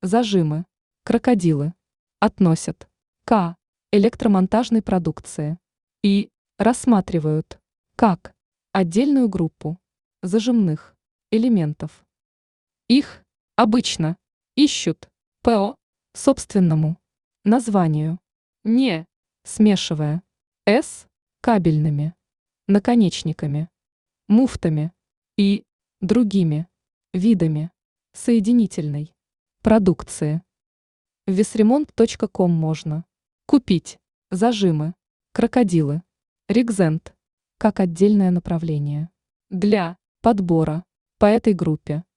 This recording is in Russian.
зажимы, крокодилы относят к электромонтажной продукции и рассматривают как отдельную группу зажимных элементов. Их обычно ищут по собственному названию, не смешивая с кабельными наконечниками, муфтами и другими видами соединительной продукции. В весремонт.ком можно купить зажимы, крокодилы, Ригзент как отдельное направление для подбора по этой группе.